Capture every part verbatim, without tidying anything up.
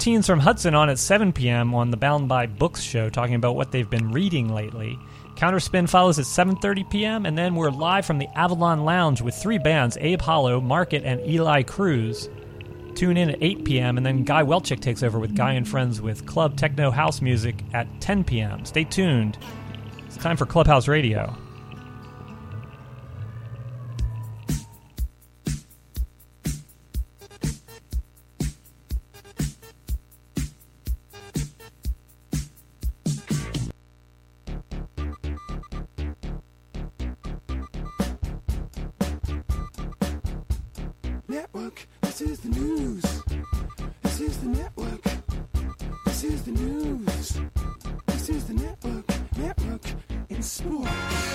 Teens from Hudson on at seven p.m. on the Bound by Books show, talking about what they've been reading lately. Counterspin follows at seven thirty p.m., and then we're live from the Avalon Lounge with three bands, Abe Hollow, Market, and Eli Cruz. Tune in at eight p.m., and then Guy Welchick takes over with Guy and Friends with Club Techno House Music at ten p.m. Stay tuned. It's time for Clubhouse Radio. Network, this is the news. This is the network. This is the news. This is the network. Network in sports.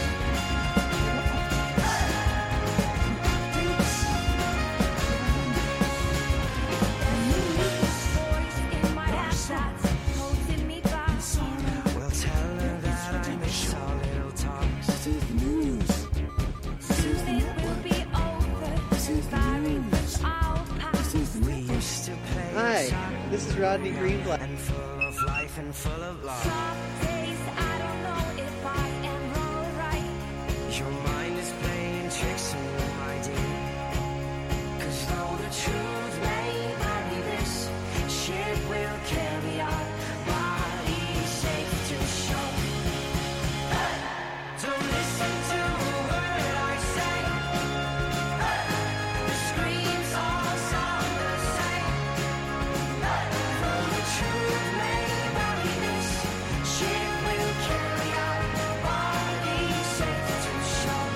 Well, tell her that I miss our little talks. This is the news. This is the network. This is the news. This is the We network. used to play Hi, this is Rodney Greenblatt. and full of life and full of love. Your mind is playing tricks on you, my dear. 'Cause though the truth may vary, this ship will carry our body safe to shore. Don't listen to a word I say. The screams all sound the same. Though the truth may vary, this ship will carry our body safe to shore.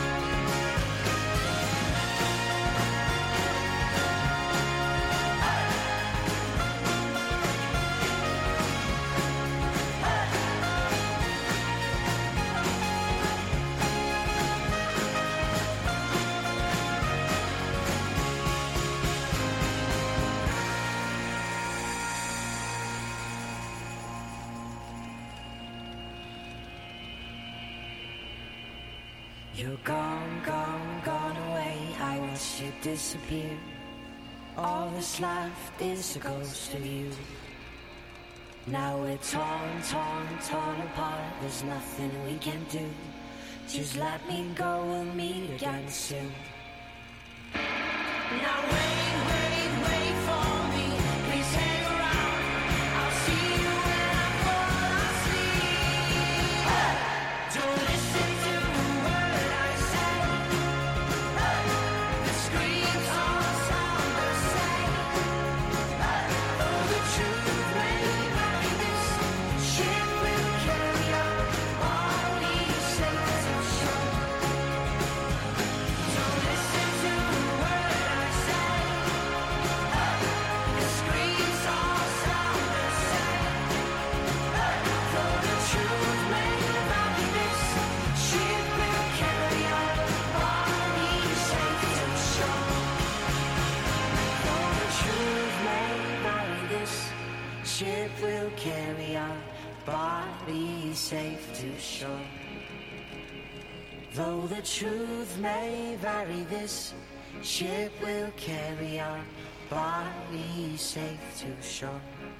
You're gone, gone, gone away. I watched you disappear. All that's left is a ghost of you. Now we're torn, torn, torn apart. There's nothing we can do. Just let me go, we'll meet again soon. Now wait, wait, wait for me. Please hang around. I'll see you when I fall asleep. Don't listen to a word I say. The screams all sound the same. Though the truth may vary, this ship will carry our body safe to shore. Don't listen to a word I say. The screams all sound the same. Though the truth may vary, this ship will carry our body safe to shore. Though the truth may vary, this ship will carry our body safe to shore. Though the truth may vary, this ship will carry our body safe to shore.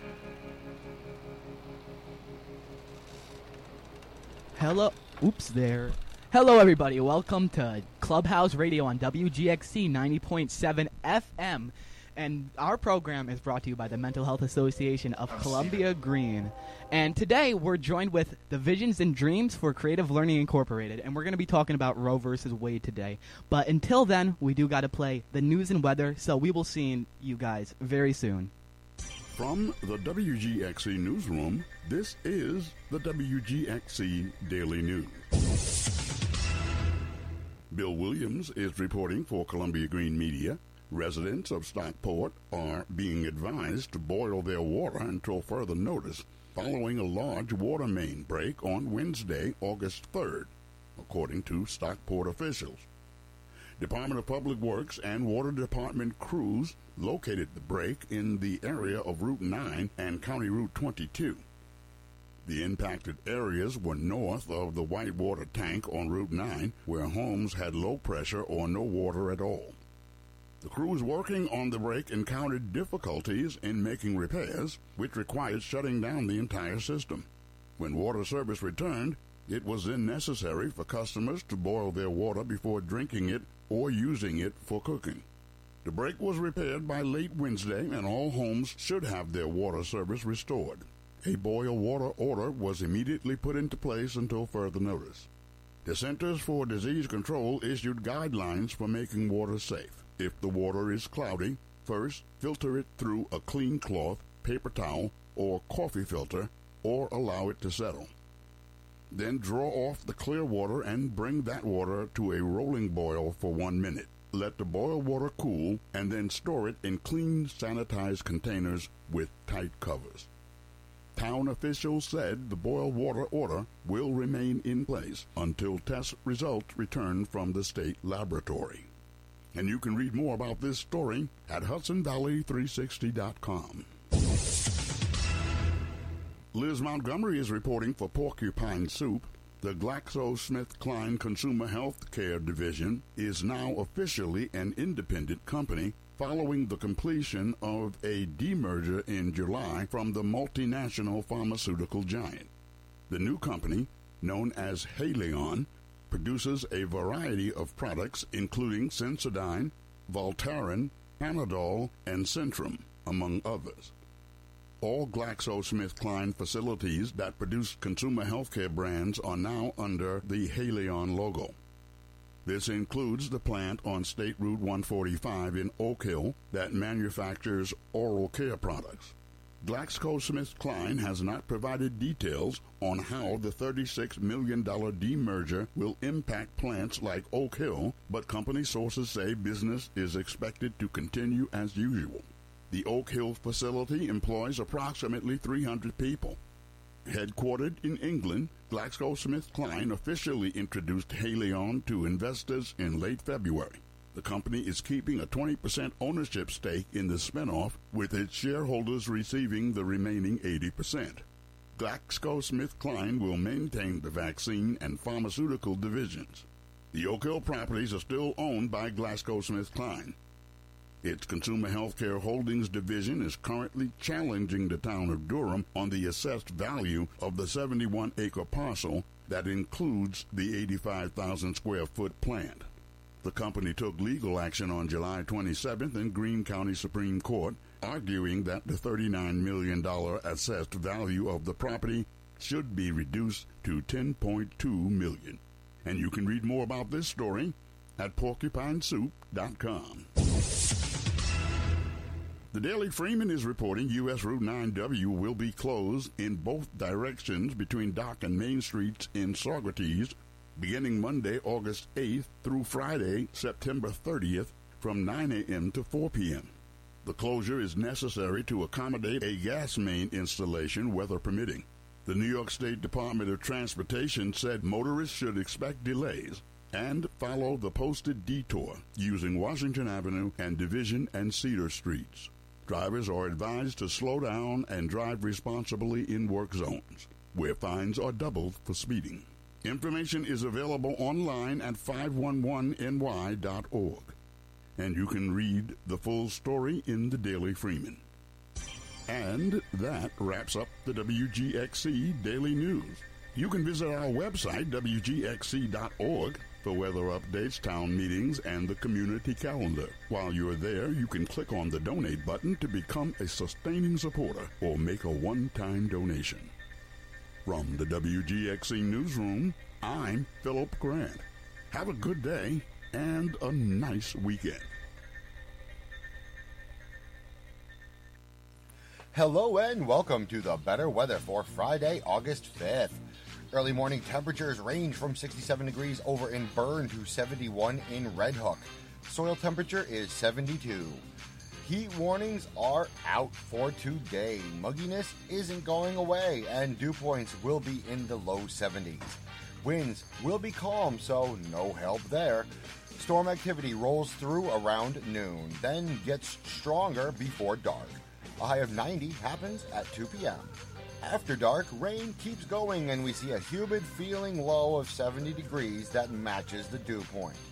Hello. Oops there. Hello, everybody. Welcome to Clubhouse Radio on W G X C ninety point seven F M. And our program is brought to you by the Mental Health Association of Columbia Green. And today we're joined with the Visions and Dreams for Creative Learning Incorporated. And we're going to be talking about Roe versus Wade today. But until then, we do got to play the news and weather. So we will see you guys very soon. From the W G X C Newsroom, this is the W G X C Daily News. Bill Williams is reporting for Columbia Green Media. Residents of Stockport are being advised to boil their water until further notice following a large water main break on Wednesday, August third, according to Stockport officials. Department of Public Works and Water Department crews located the break in the area of Route nine and County Route twenty-two. The impacted areas were north of the Whitewater tank on Route nine, where homes had low pressure or no water at all. The crews working on the break encountered difficulties in making repairs, which required shutting down the entire system. When water service returned, it was then necessary for customers to boil their water before drinking it or using it for cooking. The break was repaired by late Wednesday, and all homes should have their water service restored. A boil water order was immediately put into place until further notice. The Centers for Disease Control issued guidelines for making water safe. If the water is cloudy, first filter it through a clean cloth, paper towel, or coffee filter, or allow it to settle. Then draw off the clear water and bring that water to a rolling boil for one minute. Let the boiled water cool and then store it in clean, sanitized containers with tight covers. Town officials said the boiled water order will remain in place until test results return from the state laboratory. And you can read more about this story at Hudson Valley three sixty dot com. Liz Montgomery is reporting for Porcupine Soup. The GlaxoSmithKline Consumer Health Care Division is now officially an independent company following the completion of a demerger in July from the multinational pharmaceutical giant. The new company, known as Haleon, produces a variety of products including Sensodyne, Voltaren, Panadol, and Centrum, among others. All GlaxoSmithKline facilities that produce consumer healthcare brands are now under the Haleon logo. This includes the plant on State Route one forty-five in Oak Hill that manufactures oral care products. GlaxoSmithKline has not provided details on how the thirty-six million dollars demerger will impact plants like Oak Hill, but company sources say business is expected to continue as usual. The Oak Hill facility employs approximately three hundred people. Headquartered in England, GlaxoSmithKline officially introduced Haleon to investors in late February. The company is keeping a twenty percent ownership stake in the spinoff, with its shareholders receiving the remaining eighty percent. GlaxoSmithKline will maintain the vaccine and pharmaceutical divisions. The Oak Hill properties are still owned by GlaxoSmithKline. Its Consumer Healthcare Holdings division is currently challenging the town of Durham on the assessed value of the seventy-one acre parcel that includes the eighty-five thousand square foot plant. The company took legal action on July twenty-seventh in Greene County Supreme Court, arguing that the thirty-nine million dollars assessed value of the property should be reduced to ten point two million dollars. And you can read more about this story at porcupine soup dot com. The Daily Freeman is reporting U S Route nine W will be closed in both directions between Dock and Main Streets in Saugerties beginning Monday, August eighth through Friday, September thirtieth from nine a.m. to four p.m. The closure is necessary to accommodate a gas main installation, weather permitting. The New York State Department of Transportation said motorists should expect delays and follow the posted detour using Washington Avenue and Division and Cedar Streets. Drivers are advised to slow down and drive responsibly in work zones, where fines are doubled for speeding. Information is available online at five one one N Y dot org, and you can read the full story in the Daily Freeman. And that wraps up the W G X C Daily News. You can visit our website, W G X C dot org, for weather updates, town meetings, and the community calendar. While you're there, you can click on the donate button to become a sustaining supporter or make a one-time donation. From the W G X C Newsroom, I'm Philip Grant. Have a good day and a nice weekend. Hello and welcome to the better weather for Friday, August fifth. Early morning temperatures range from sixty-seven degrees over in Bern to seventy-one in Red Hook. Soil temperature is seventy-two. Heat warnings are out for today. Mugginess isn't going away, and dew points will be in the low seventies. Winds will be calm, so no help there. Storm activity rolls through around noon, then gets stronger before dark. A high of ninety happens at two p.m. After dark, rain keeps going, and we see a humid feeling low of seventy degrees that matches the dew point.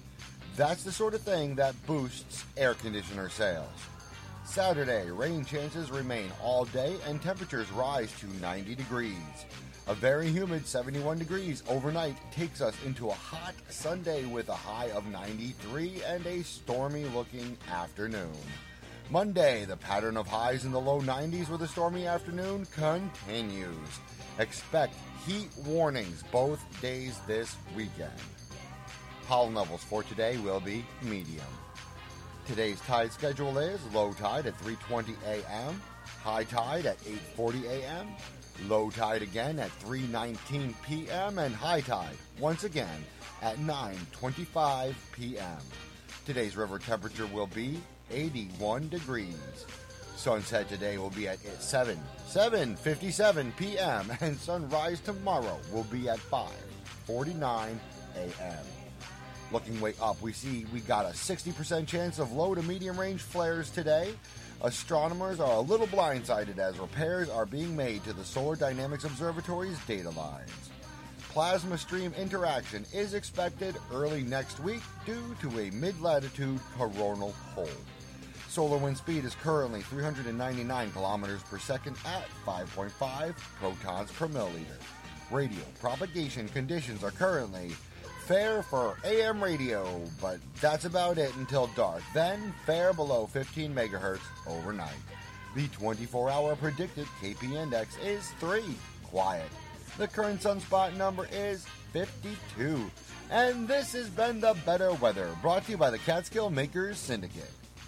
That's the sort of thing that boosts air conditioner sales. Saturday, rain chances remain all day and temperatures rise to ninety degrees. A very humid seventy-one degrees overnight takes us into a hot Sunday with a high of ninety-three and a stormy looking afternoon. Monday, the pattern of highs in the low nineties with a stormy afternoon continues. Expect heat warnings both days this weekend. Pollen levels for today will be medium. Today's tide schedule is low tide at three twenty a.m., high tide at eight forty a.m., low tide again at three nineteen p.m., and high tide once again at nine twenty-five p.m. Today's river temperature will be eighty-one degrees. Sunset today will be at seven fifty-seven p.m. and sunrise tomorrow will be at five forty-nine a.m. Looking way up, we see we got a sixty percent chance of low to medium range flares today. Astronomers are a little blindsided as repairs are being made to the Solar Dynamics Observatory's data lines. Plasma stream interaction is expected early next week due to a mid-latitude coronal hole. Solar wind speed is currently three hundred ninety-nine kilometers per second at five point five protons per milliliter. Radio propagation conditions are currently fair for A M radio, but that's about it until dark. Then fair below fifteen megahertz overnight. The twenty-four hour predicted K P index is three. Quiet. The current sunspot number is fifty-two. And this has been The Better Weather, brought to you by the Catskill Makers Syndicate.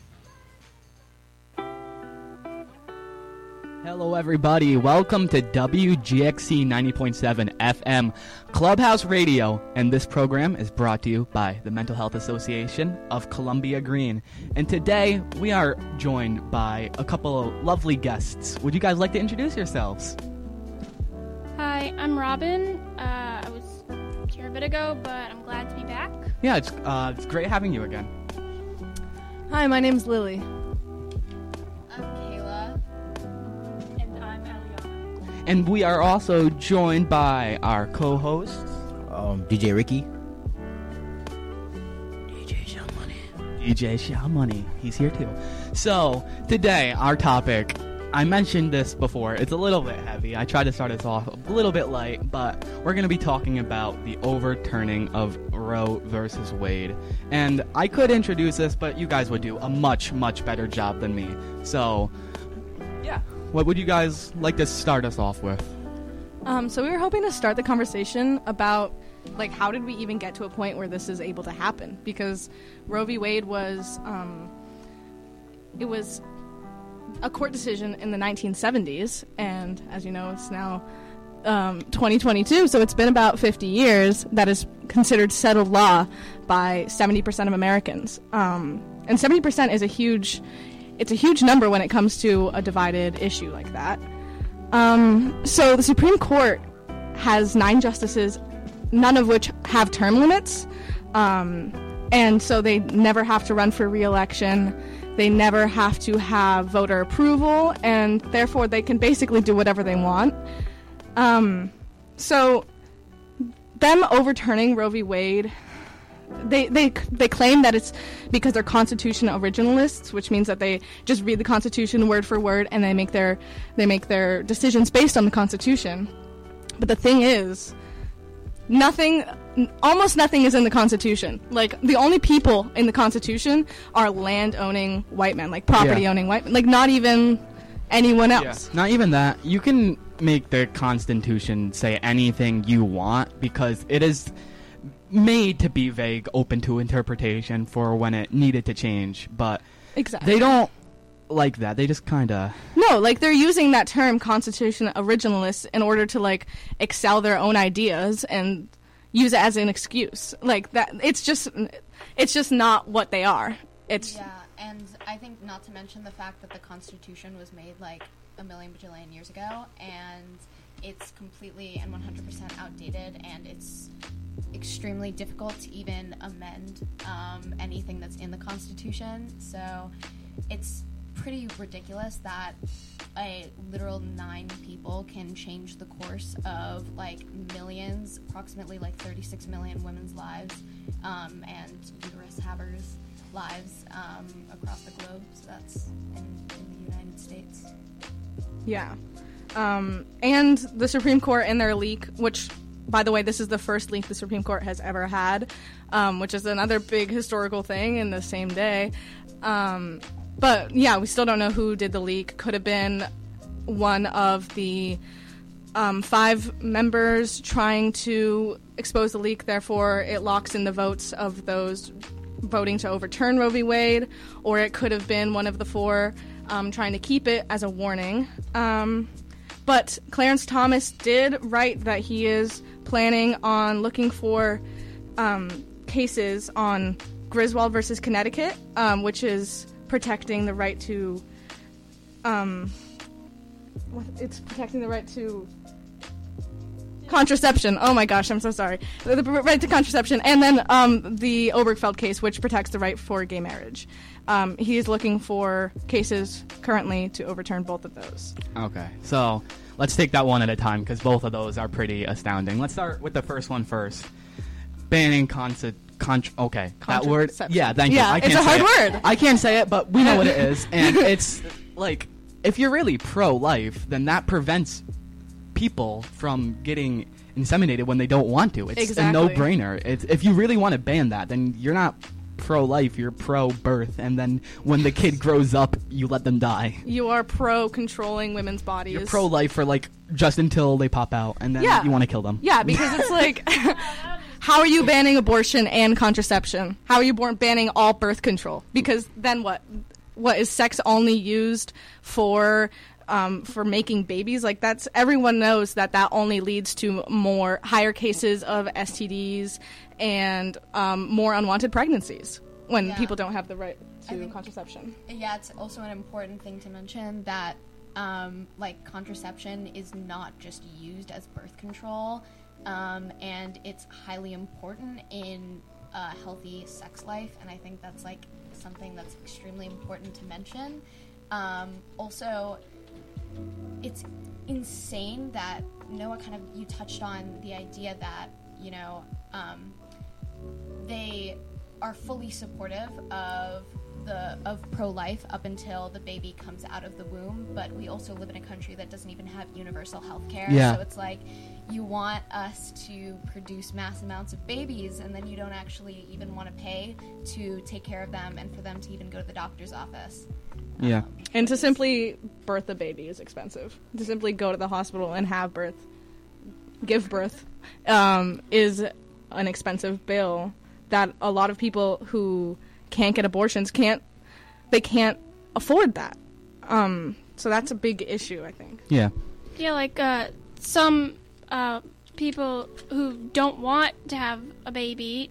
Hello, everybody. Welcome to W G X C ninety point seven F M Clubhouse Radio, and this program is brought to you by the Mental Health Association of Columbia Green. And today, we are joined by a couple of lovely guests. Would you guys like to introduce yourselves? Hi, I'm Robin. Uh, I was here a bit ago, but I'm glad to be back. Yeah, it's, uh, it's great having you again. Hi, my name's Lily. I'm Kayla. And I'm Eliana. And we are also joined by our co-hosts. Um, D J Ricky. D J Shalmoney. D J Shalmoney. He's here too. So, today, our topic, I mentioned this before, it's a little bit heavy. I tried to start us off a little bit light, but we're going to be talking about the overturning of Roe versus Wade. And I could introduce this, but you guys would do a much, much better job than me. So, yeah. What would you guys like to start us off with? Um, so we were hoping to start the conversation about, like, how did we even get to a point where this is able to happen? Because Roe v. Wade was, um, it was a court decision in the nineteen seventies, and as you know, it's now um, twenty twenty-two, so it's been about fifty years that is considered settled law by seventy percent of Americans. Um, and seventy percent is a huge, it's a huge number when it comes to a divided issue like that. Um, so the Supreme Court has nine justices, none of which have term limits, um, and so they never have to run for re-election. They never have to have voter approval, and therefore they can basically do whatever they want. Um, so them overturning Roe v. Wade, they, they they claim that it's because they're Constitution originalists, which means that they just read the Constitution word for word and they make their they make their decisions based on the Constitution. But the thing is, nothing, almost nothing is in the Constitution. Like, the only people in the Constitution are land-owning white men, like property-owning white men. Like, not even anyone else. Yeah. Not even that. You can make the Constitution say anything you want because it is made to be vague, open to interpretation for when it needed to change. But exactly. They don't like that. They just kind of... No, like, they're using that term, Constitution originalists, in order to, like, excel their own ideas and use it as an excuse. Like, that, it's just, it's just not what they are. It's... Yeah, and I think not to mention the fact that the Constitution was made, like, a million bajillion years ago, and it's completely and one hundred percent outdated, and it's extremely difficult to even amend um, anything that's in the Constitution, so it's pretty ridiculous that a literal nine people can change the course of like millions, approximately like thirty-six million women's lives, um, and uterus havers' lives um, across the globe. So that's in, in the United States. Yeah. Um, and the Supreme Court in their leak, which, by the way, this is the first leak the Supreme Court has ever had, um, which is another big historical thing in the same day. Um, but, yeah, we still don't know who did the leak. Could have been one of the um, five members trying to expose the leak. Therefore, it locks in the votes of those voting to overturn Roe v. Wade. Or it could have been one of the four um, trying to keep it as a warning. Um... But Clarence Thomas did write that he is planning on looking for um, cases on Griswold versus Connecticut, um, which is protecting the right to. Um, what, it's protecting the right to contraception. Oh my gosh, I'm so sorry. The, the right to contraception, and then um, the Obergefell case, which protects the right for gay marriage. Um, he is looking for cases currently to overturn both of those. Okay, so let's take that one at a time because both of those are pretty astounding. Let's start with the first one first. Banning conce- con- okay, that word. Yeah, thank you. Yeah, I can't it's a say hard it. word. I can't say it, but we know what it is, and it's like if you're really pro-life, then that prevents people from getting inseminated when they don't want to. It's Exactly. a no-brainer. It's, if you really want to ban that, then you're not pro-life, you're pro-birth, and then when the kid grows up, you let them die. You are pro controlling women's bodies. You're pro-life for like just until they pop out, and then Yeah. you want to kill them. Yeah, because it's like, how are you banning abortion and contraception? How are you born banning all birth control? Because then what? What is sex only used for? Um, for making babies? Like that's everyone knows that that only leads to more higher cases of S T Ds and um, more unwanted pregnancies when Yeah. people don't have the right I to think- contraception. Yeah, it's also an important thing to mention that um, like contraception is not just used as birth control, um, and it's highly important in a healthy sex life, and I think that's like something that's extremely important to mention. Um, also, it's insane that Noah kind of you touched on the idea that you know um, they are fully supportive of the of pro-life up until the baby comes out of the womb, but we also live in a country that doesn't even have universal health care. Yeah. So it's like you want us to produce mass amounts of babies and then you don't actually even want to pay to take care of them and for them to even go to the doctor's office. Yeah. And to simply birth a baby is expensive. To simply go to the hospital and have birth, give birth, um, is an expensive bill that a lot of people who can't get abortions can't, they can't afford that. Um, so that's a big issue, I think. Yeah. Yeah, like uh, some uh, people who don't want to have a baby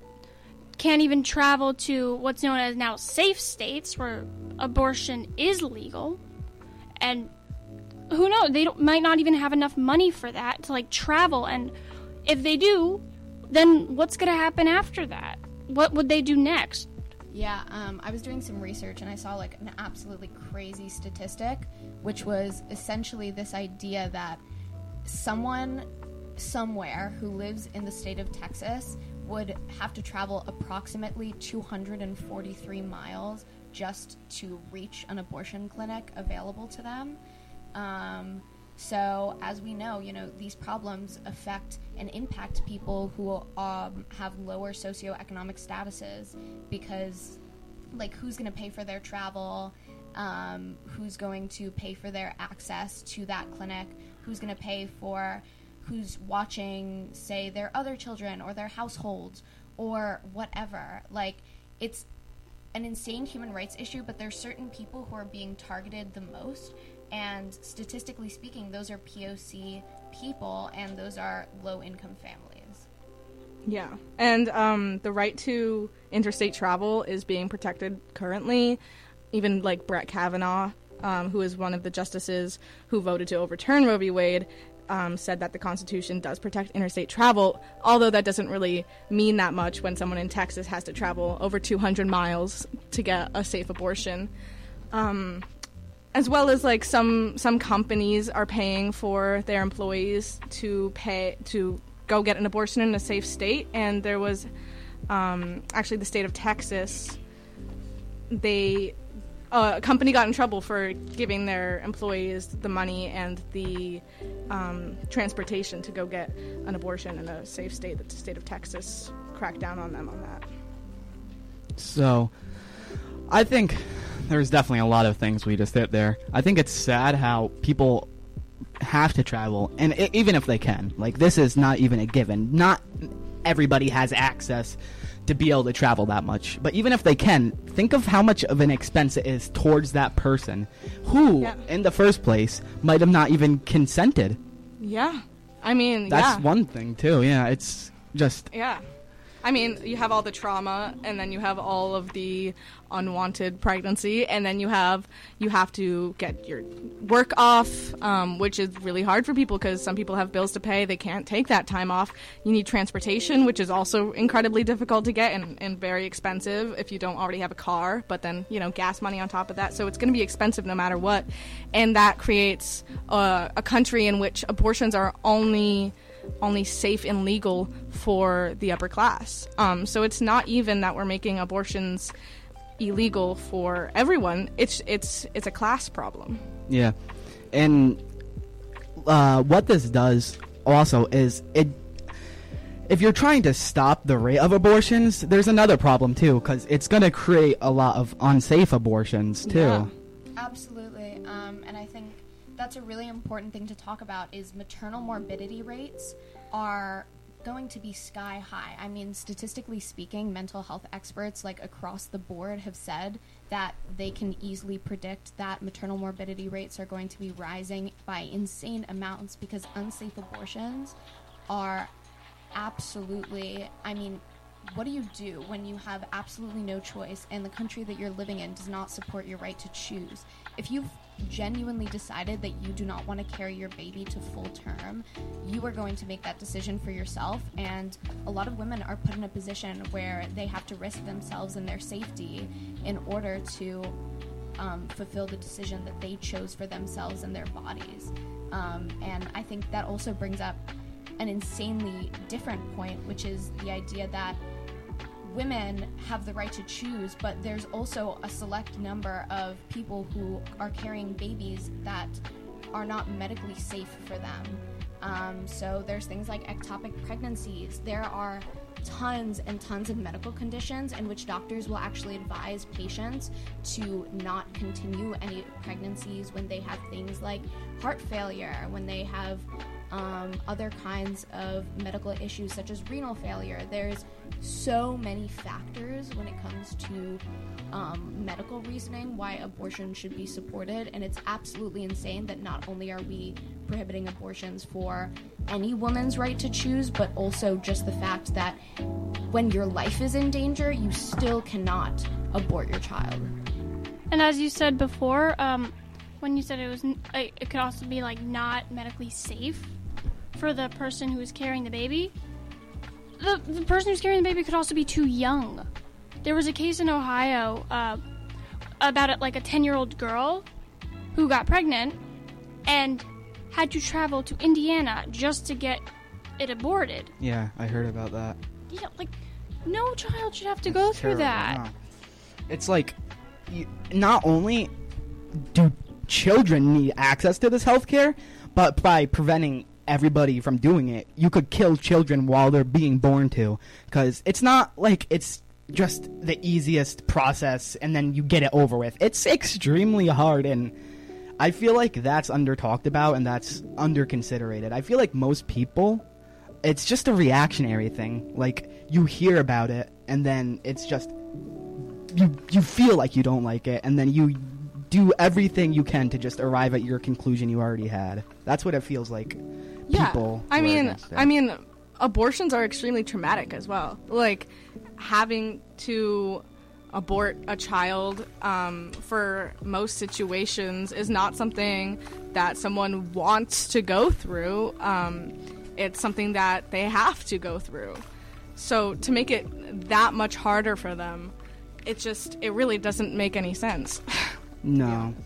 can't even travel to what's known as now safe states where abortion is legal, and who knows, they don't, might not even have enough money for that to like travel, and if they do, then what's going to happen after that? What would they do next? Yeah, um, I was doing some research and I saw like an absolutely crazy statistic, which was essentially this idea that someone somewhere who lives in the state of Texas would have to travel approximately two hundred forty-three miles just to reach an abortion clinic available to them. Um, so, as we know, you know, these problems affect and impact people who um, have lower socioeconomic statuses because, like, who's going to pay for their travel? Um, who's going to pay for their access to that clinic? Who's going to pay for who's watching, say, their other children or their households or whatever? Like, it's an insane human rights issue, but there's certain people who are being targeted the most. And statistically speaking, those are P O C people, and those are low-income families. Yeah, and um, the right to interstate travel is being protected currently. Even like Brett Kavanaugh, um, who is one of the justices who voted to overturn Roe v. Wade, um, said that the Constitution does protect interstate travel, although that doesn't really mean that much when someone in Texas has to travel over two hundred miles to get a safe abortion. Um, as well as like some some companies are paying for their employees to pay to go get an abortion in a safe state. And there was um, actually the state of Texas. They uh, a company got in trouble for giving their employees the money and the um, transportation to go get an abortion in a safe state. The state of Texas cracked down on them on that. So, I think there's definitely a lot of things we just hit there. I think it's sad how people have to travel, and I- even if they can, like, this is not even a given. Not everybody has access to be able to travel that much. But even if they can, think of how much of an expense it is towards that person who, Yeah. in the first place, might have not even consented. Yeah. I mean, That's yeah. one thing, too. Yeah, it's just... Yeah. I mean, you have all the trauma, and then you have all of the unwanted pregnancy, and then you have you have to get your work off, um, which is really hard for people because some people have bills to pay. They can't take that time off. You need transportation, which is also incredibly difficult to get and, and very expensive if you don't already have a car, but then, you know, gas money on top of that. So it's going to be expensive no matter what. And that creates uh, a country in which abortions are only... only safe and legal for the upper class. Um, so it's not even that we're making abortions illegal for everyone. It's it's it's a class problem. Yeah. And uh, what this does also is it if you're trying to stop the rate of abortions, there's another problem too, because it's going to create a lot of unsafe abortions too. Yeah. Absolutely. Um, and I think that's a really important thing to talk about is maternal morbidity rates are going to be sky high. I mean, statistically speaking, mental health experts like across the board have said that they can easily predict that maternal morbidity rates are going to be rising by insane amounts because unsafe abortions are absolutely, I mean, what do you do when you have absolutely no choice and the country that you're living in does not support your right to choose? If you've genuinely decided that you do not want to carry your baby to full term, you are going to make that decision for yourself. And a lot of women are put in a position where they have to risk themselves and their safety in order to um, fulfill the decision that they chose for themselves and their bodies. Um, and I think that also brings up an insanely different point, which is the idea that women have the right to choose, but there's also a select number of people who are carrying babies that are not medically safe for them. Um, so there's things like ectopic pregnancies. There are tons and tons of medical conditions in which doctors will actually advise patients to not continue any pregnancies when they have things like heart failure, when they have um, other kinds of medical issues such as renal failure. There's so many factors when it comes to um, medical reasoning why abortion should be supported, and it's absolutely insane that not only are we prohibiting abortions for any woman's right to choose, but also just the fact that when your life is in danger, you still cannot abort your child. And as you said before, um, when you said it was, n- it it could also be like not medically safe for the person who is carrying the baby. The the person who's carrying the baby could also be too young. There was a case in Ohio uh, about it, like a ten-year-old girl who got pregnant and had to travel to Indiana just to get it aborted. Yeah, I heard about that. Yeah, like no child should have to go It's through terrible, that. no. It's like, you, not only do children need access to this health care, but by preventing everybody from doing it, you could kill children while they're being born to. Because it's not like it's just the easiest process and then you get it over with. It's extremely hard, and I feel like that's under-talked about and that's under-considerated. I feel like most people, it's just a reactionary thing. Like, you hear about it, and then it's just... You, you feel like you don't like it, and then you do everything you can to just arrive at your conclusion you already had. That's what it feels like. Yeah, People I who are mean, against it. I mean, abortions are extremely traumatic as well. Like having to abort a child um, for most situations is not something that someone wants to go through. Um, it's something that they have to go through. So to make it that much harder for them, it just it really doesn't make any sense. No.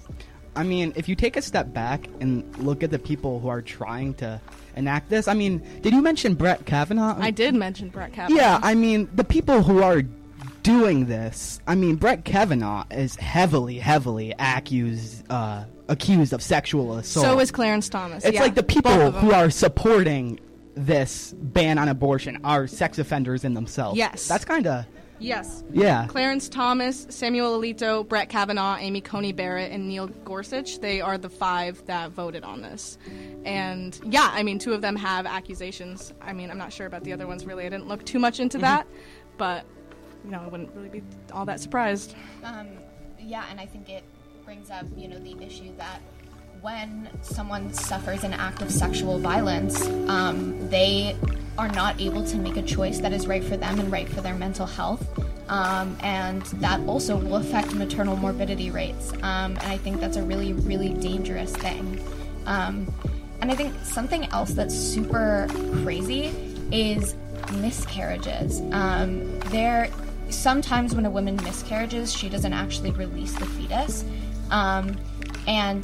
I mean, if you take a step back and look at the people who are trying to enact this, I mean, did you mention Brett Kavanaugh? I did mention Brett Kavanaugh. Yeah, I mean, the people who are doing this, I mean, Brett Kavanaugh is heavily, heavily accused, uh, accused of sexual assault. So is Clarence Thomas. It's yeah, like the people both of them. who are supporting this ban on abortion are sex offenders in themselves. Yes. That's kind of... Yes. Yeah. Clarence Thomas, Samuel Alito, Brett Kavanaugh, Amy Coney Barrett, and Neil Gorsuch. They are the five that voted on this. And yeah, I mean, two of them have accusations. I mean, I'm not sure about the other ones really. I didn't look too much into Mhm. that. But, you know, I wouldn't really be all that surprised. Um, yeah, and I think it brings up, you know, the issue that when someone suffers an act of sexual violence, um, they are not able to make a choice that is right for them and right for their mental health. Um, and that also will affect maternal morbidity rates. Um, and I think that's a really, really dangerous thing. Um, and I think something else that's super crazy is miscarriages. Um, there, sometimes when a woman miscarriages, she doesn't actually release the fetus. Um, and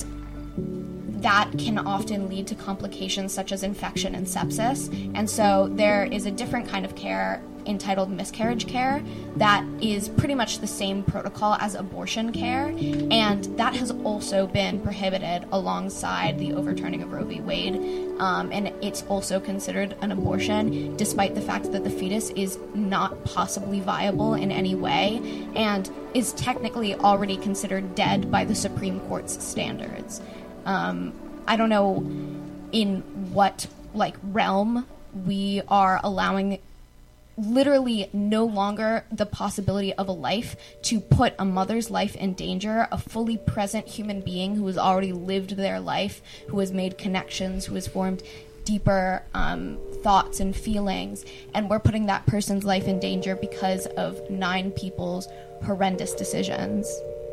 that can often lead to complications such as infection and sepsis. And so there is a different kind of care entitled miscarriage care that is pretty much the same protocol as abortion care, and that has also been prohibited alongside the overturning of Roe v. Wade, um, and it's also considered an abortion despite the fact that the fetus is not possibly viable in any way and is technically already considered dead by the Supreme Court's standards. Um, I don't know in what like realm we are allowing literally no longer the possibility of a life to put a mother's life in danger, a fully present human being who has already lived their life, who has made connections, who has formed deeper um, thoughts and feelings, and we're putting that person's life in danger because of nine people's horrendous decisions.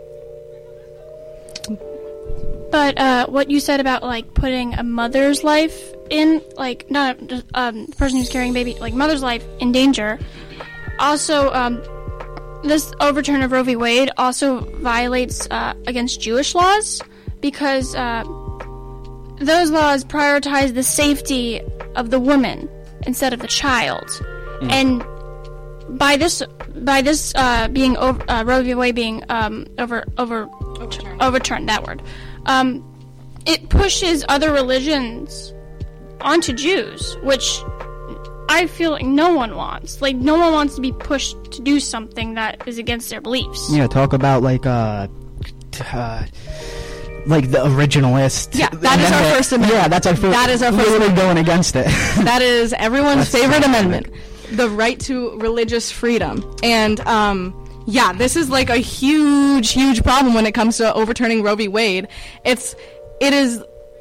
But uh, what you said about like putting a mother's life in, like not a um, person who's carrying a baby, like mother's life in danger. Also, um, this overturn of Roe v. Wade also violates uh, against Jewish laws because uh, those laws prioritize the safety of the woman instead of the child, mm. and by this by this uh, being over, uh, Roe v. Wade being um, over over overturned. overturned that word. Um, it pushes other religions onto Jews, which I feel like no one wants. Like, no one wants to be pushed to do something that is against their beliefs. Yeah, talk about, like, uh, t- uh like the originalist. Yeah, that is our first amendment. Yeah, that's our first. That is our first literally amendment. going against it. That is everyone's That's favorite so amendment. The right to religious freedom. And, um... yeah, this is like a huge, huge problem when it comes to overturning Roe v. Wade. It's, it is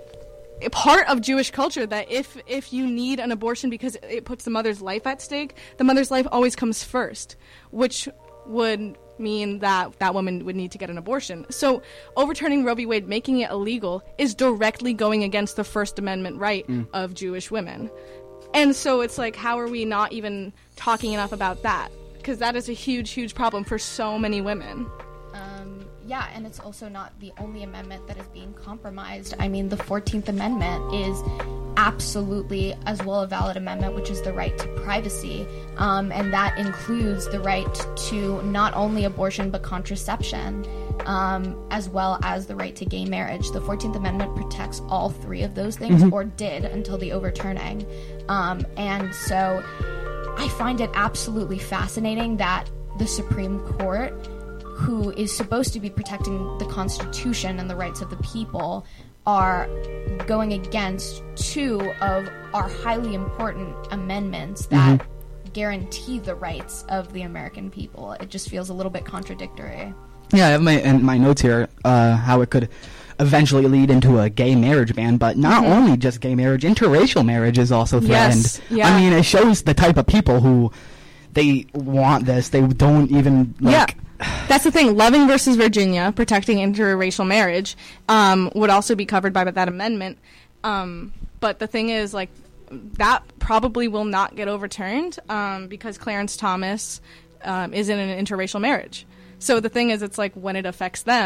a part of Jewish culture that if if you need an abortion because it puts the mother's life at stake, the mother's life always comes first, which would mean that that woman would need to get an abortion. So overturning Roe v. Wade, making it illegal, is directly going against the First Amendment right mm. of Jewish women. And so it's like, how are we not even talking enough about that? Because that is a huge, huge problem for so many women. Um, yeah, and it's also not the only amendment that is being compromised. I mean, the fourteenth Amendment is absolutely as well a valid amendment, which is the right to privacy. Um, and that includes the right to not only abortion, but contraception, um, as well as the right to gay marriage. The fourteenth Amendment protects all three of those things, mm-hmm. or did until the overturning. Um, and so I find it absolutely fascinating that the Supreme Court, who is supposed to be protecting the Constitution and the rights of the people, are going against two of our highly important amendments that mm-hmm. guarantee the rights of the American people. It just feels a little bit contradictory. Yeah, I have my, in my notes here uh, how it could eventually lead into a gay marriage ban, but not mm-hmm. only just gay marriage, interracial marriage is also threatened. Yes, yeah. I mean, it shows the type of people who they want this. They don't even, like... Yeah. That's the thing. Loving versus Virginia, protecting interracial marriage, um, would also be covered by that amendment. Um, but the thing is, like, that probably will not get overturned um, because Clarence Thomas um, is in an interracial marriage. So the thing is, it's like when it affects them,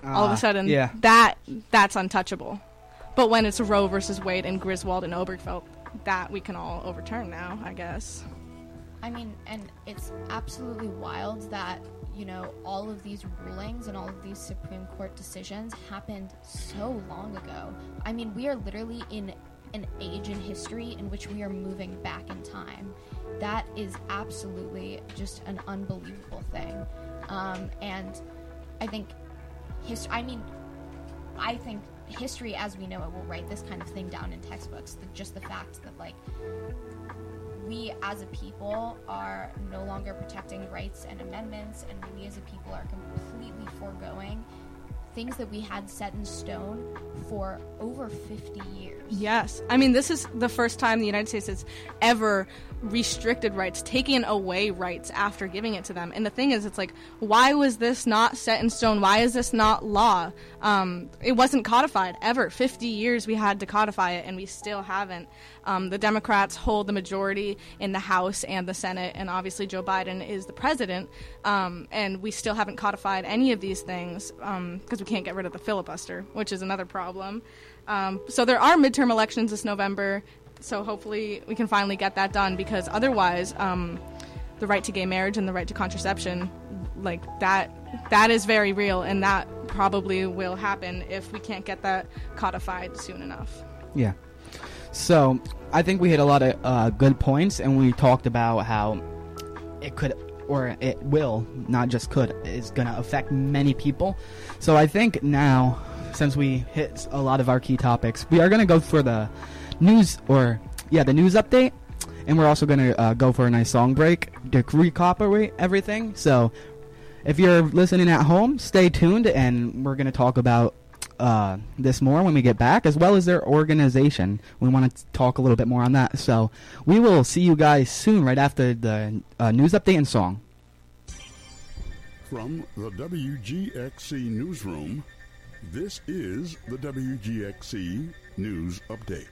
all of Ah, a sudden yeah. that that's untouchable. But when it's Roe versus Wade and Griswold and Obergefell, that we can all overturn now, I guess. I mean, and it's absolutely wild that, you know, all of these rulings and all of these Supreme Court decisions happened so long ago. I mean, we are literally in an age in history in which we are moving back in time. That is absolutely just an unbelievable thing. Um, and I think his- I mean, I think history as we know it will write this kind of thing down in textbooks. The, just the fact that, like, we as a people are no longer protecting rights and amendments, and we as a people are completely foregoing things that we had set in stone for over fifty years. Yes. I mean, this is the first time the United States has ever restricted rights, taken away rights after giving it to them. And the thing is, it's like, why was this not set in stone? Why is this not law? Um, it wasn't codified ever. fifty years we had to codify it, and we still haven't. Um, the Democrats hold the majority in the House and the Senate, and obviously Joe Biden is the president, um, and we still haven't codified any of these things because um, we can't get rid of the filibuster, which is another problem. Um, so there are midterm elections this November, so hopefully we can finally get that done, because otherwise um, the right to gay marriage and the right to contraception, like that, that is very real, and that probably will happen if we can't get that codified soon enough. Yeah. So I think we hit a lot of uh, good points, and we talked about how it could, or it will, not just could, is going to affect many people. So I think now, since we hit a lot of our key topics, we are going to go for the news, or yeah, the news update, and we're also going to uh, go for a nice song break to recap everything. So if you're listening at home, stay tuned, and we're going to talk about Uh, this more when we get back, as well as their organization. We want to talk a little bit more on that. So we will see you guys soon, right after the uh, news update and song. From the W G X C newsroom, this is the W G X C News Update.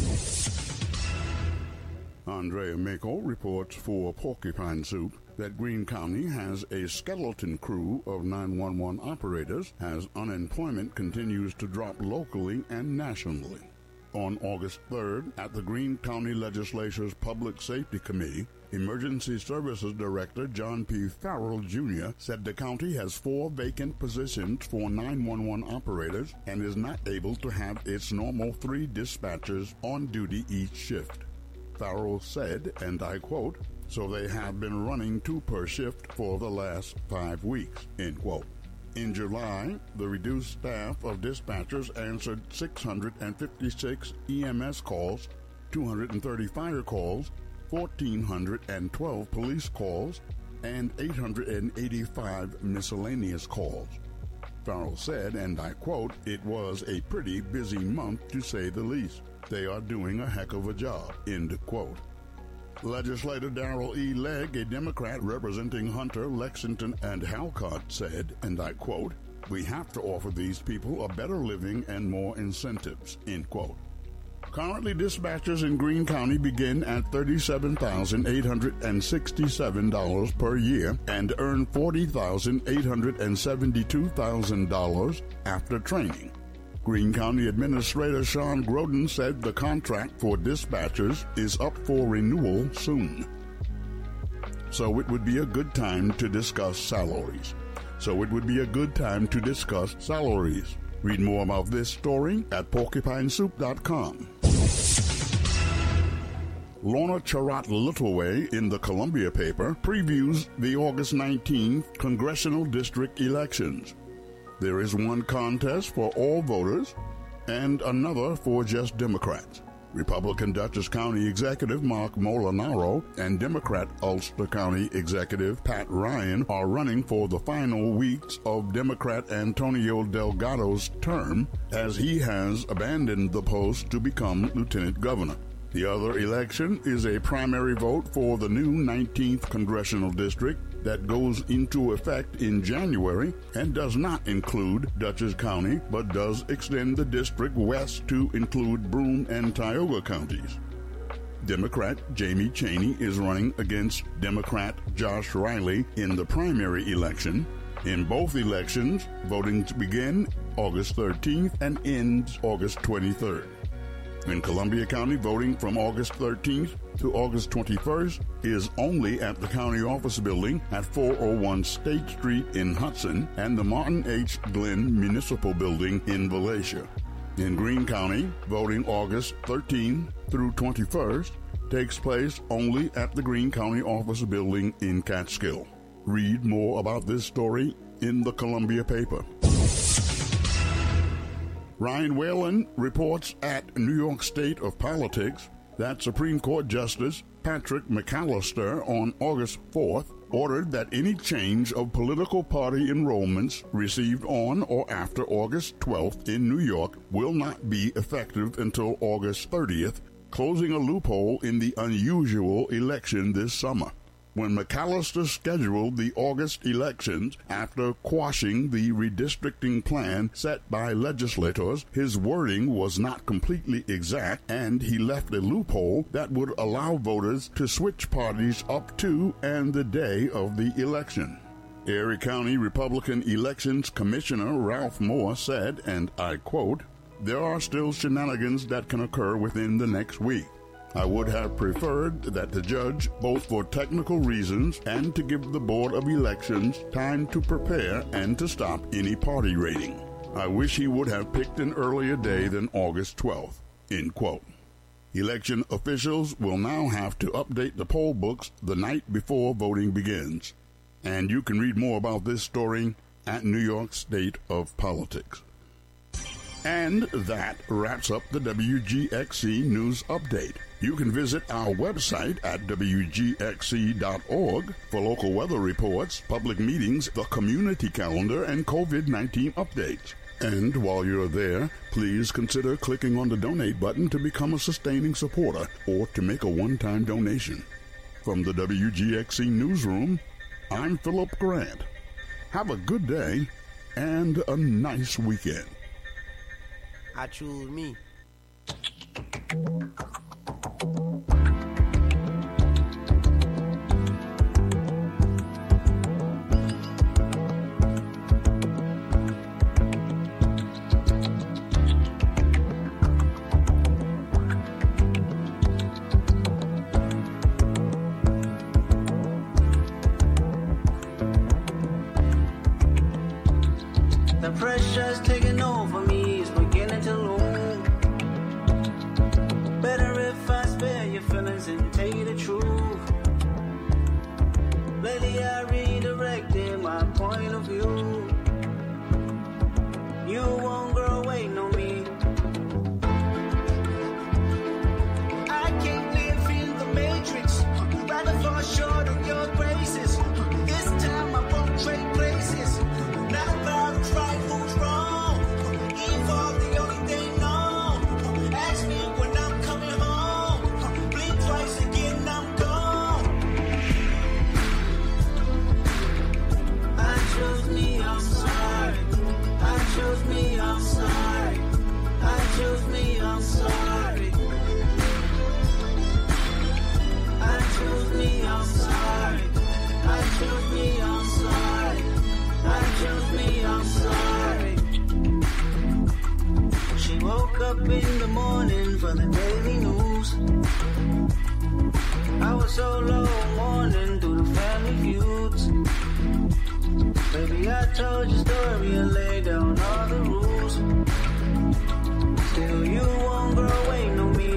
Andrea Mako reports for Porcupine Soup that Greene County has a skeleton crew of nine one one operators as unemployment continues to drop locally and nationally. On August third, at the Greene County Legislature's Public Safety Committee, Emergency Services Director John P. Farrell, Junior said the county has four vacant positions for nine one one operators and is not able to have its normal three dispatchers on duty each shift. Farrell said, and I quote, "So they have been running two per shift for the last five weeks," end quote. In July, the reduced staff of dispatchers answered six hundred fifty-six E M S calls, two hundred thirty fire calls, one thousand four hundred twelve police calls, and eight hundred eighty-five miscellaneous calls. Farrell said, and I quote, "It was a pretty busy month to say the least. They are doing a heck of a job," end quote. Legislator Darrell E. Legg, a Democrat representing Hunter, Lexington, and Halcott, said, and I quote, "We have to offer these people a better living and more incentives," end quote. Currently, dispatchers in Greene County begin at thirty-seven thousand eight hundred sixty-seven dollars per year and earn forty thousand eight hundred seventy-two dollars after training. Greene County Administrator Sean Groden said the contract for dispatchers is up for renewal soon. So it would be a good time to discuss salaries. So it would be a good time to discuss salaries. Read more about this story at porcupine soup dot com. Lorna Charat Littleway in the Columbia paper previews the August nineteenth congressional district elections. There is one contest for all voters and another for just Democrats. Republican Dutchess County Executive Mark Molinaro and Democrat Ulster County Executive Pat Ryan are running for the final weeks of Democrat Antonio Delgado's term, as he has abandoned the post to become lieutenant governor. The other election is a primary vote for the new nineteenth congressional district that goes into effect in January and does not include Dutchess County, but does extend the district west to include Broome and Tioga counties. Democrat Jamie Chaney is running against Democrat Josh Riley in the primary election. In both elections, voting begins August thirteenth and ends August twenty-third. In Columbia County, voting from August thirteenth to August twenty-first is only at the county office building at four oh one State Street in Hudson and the Martin H. Glenn Municipal Building in Volusia. In Greene County, voting August thirteenth through twenty-first takes place only at the Greene County office building in Catskill. Read more about this story in the Columbia paper. Ryan Whalen reports at New York State of Politics that Supreme Court Justice Patrick McAllister on August fourth ordered that any change of political party enrollments received on or after August twelfth in New York will not be effective until August thirtieth, closing a loophole in the unusual election this summer. When McAllister scheduled the August elections after quashing the redistricting plan set by legislators, his wording was not completely exact, and he left a loophole that would allow voters to switch parties up to and the day of the election. Erie County Republican Elections Commissioner Ralph Moore said, and I quote, "There are still shenanigans that can occur within the next week. I would have preferred that the judge, both for technical reasons and to give the Board of Elections time to prepare and to stop any party raiding. I wish he would have picked an earlier day than August twelfth, end quote. Election officials will now have to update the poll books the night before voting begins. And you can read more about this story at New York State of Politics. And that wraps up the W G X C News Update. You can visit our website at W G X C dot org for local weather reports, public meetings, the community calendar, and COVID nineteen updates. And while you're there, please consider clicking on the donate button to become a sustaining supporter or to make a one-time donation. From the W G X C Newsroom, I'm Philip Grant. Have a good day and a nice weekend. I choose me. The pressure's taking over me, it's beginning to loom. Better if I spare your feelings and tell you the truth. Lately I redirected my point of view. You won't grow waiting on me. I can't live in the matrix, rather fall short of your graces. This time I won't trade places. Not about who's right, who's wrong. Evolve the only thing known. Ask me when I'm coming home. Blink twice again, I'm gone. I chose me, I'm sorry. I chose me, I'm sorry. I chose me, I'm sorry. I chose me, I'm sorry. I chose me, I'm sorry. I chose me, I'm sorry. She woke up in the morning for the daily news. I was so low mourning through the family feuds. Baby, I told your story and laid down all the rules. Still, you won't grow waiting on me.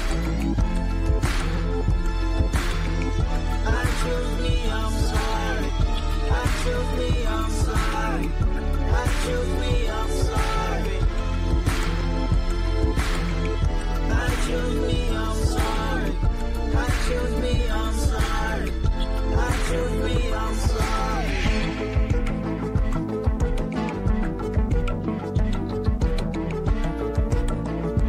I chose me, I'm sorry. I chose me, I'm sorry. I chose me, I'm sorry. I chose me, I'm sorry. I chose me, I'm sorry. I chose me, I'm sorry.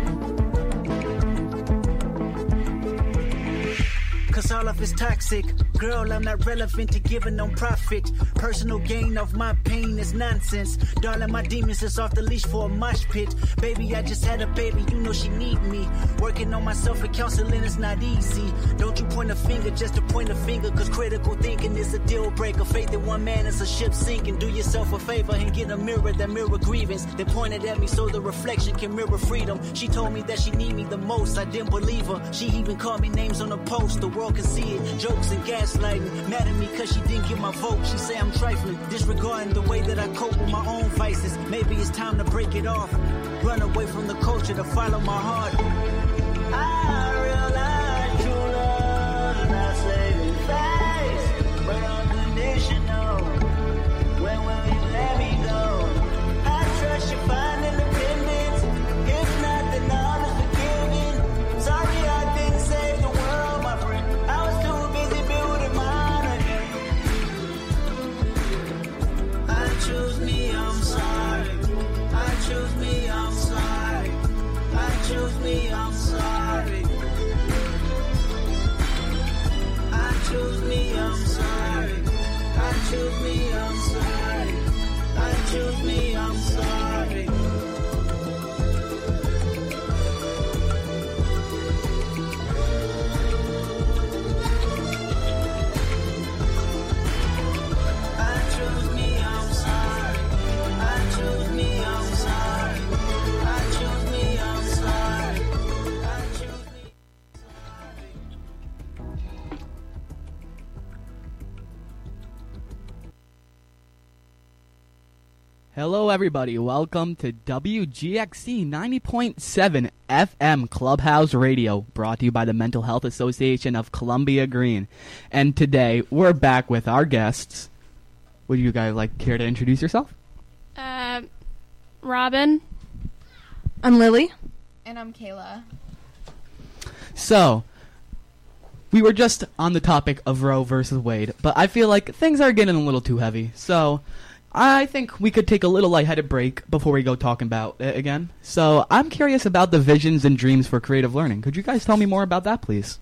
Cause all of it's toxic. Girl, I'm not relevant to giving no profit. Personal gain of my pain is nonsense. Darling, my demons is off the leash for a mosh pit. Baby, I just had a baby, you know she need me. Working on myself and counseling is not easy. Don't you point a finger just to point a finger, cause critical thinking is a deal breaker. Faith in one man is a ship sinking. Do yourself a favor and get a mirror that mirror grievance. They pointed at me so the reflection can mirror freedom. She told me that she need me the most, I didn't believe her. She even called me names on the post, the world can see it. Jokes and gaslighting, mad at me cause she didn't get my vote. She say I'm trifling, disregarding the way that I cope with my own vices. Maybe it's time to break it off, run away from the culture to follow my heart. I realize true love not saving face, but unconditional. When will you let me go? I trust you find independence. If not, then all is forgiven. Sorry I didn't save the world, my friend. I was too busy building mine again. I choose me, I'm sorry. I choose me, I'm sorry. I choose me, I'm sorry. I choose me, I'm sorry. I choose me, I'm sorry. I choose me, I'm sorry. I choose me, I'm sorry. I choose me, I'm sorry. I choose me, I'm sorry. I choose me. Hello, everybody. Welcome to W G X C ninety point seven F M Clubhouse Radio, brought to you by the Mental Health Association of Columbia Green. And today, we're back with our guests. Would you guys like care to introduce yourself? Uh, Robin. I'm Lily. And I'm Kayla. So, we were just on the topic of Roe versus Wade, but I feel like things are getting a little too heavy. So, I think we could take a little lightheaded break before we go talking about it again. So, I'm curious about the visions and dreams for creative learning. Could you guys tell me more about that, please?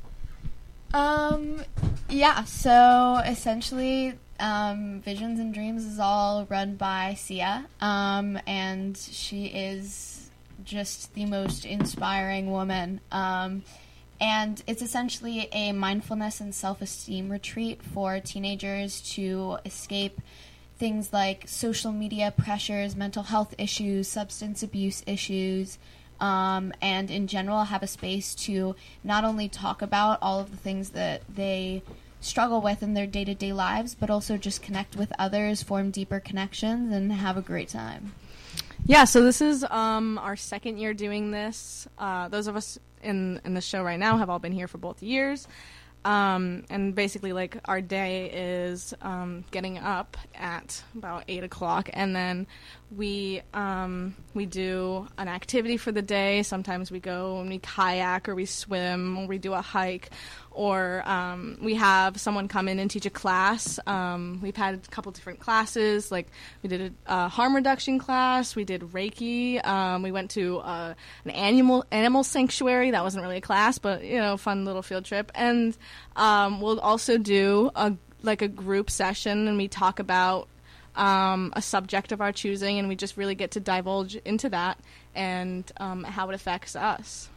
Um, yeah, so essentially, um, Visions and Dreams is all run by Sia, um, and she is just the most inspiring woman. Um, and it's essentially a mindfulness and self-esteem retreat for teenagers to escape things like social media pressures, mental health issues, substance abuse issues, um, and in general have a space to not only talk about all of the things that they struggle with in their day-to-day lives, but also just connect with others, form deeper connections, and have a great time. Yeah, so this is um, our second year doing this. Uh, those of us in, in the show right now have all been here for both years. Um, and basically, like, our day is um, getting up at about eight o'clock, and then we um, we do an activity for the day. Sometimes we go and we kayak, or we swim, or we do a hike, or um, we have someone come in and teach a class. Um, we've had a couple different classes. Like, we did a, a harm reduction class. We did Reiki. Um, we went to uh, an animal animal sanctuary. That wasn't really a class, but, you know, fun little field trip. And um, we'll also do a like a group session, and we talk about um, a subject of our choosing, and we just really get to divulge into that and um, how it affects us.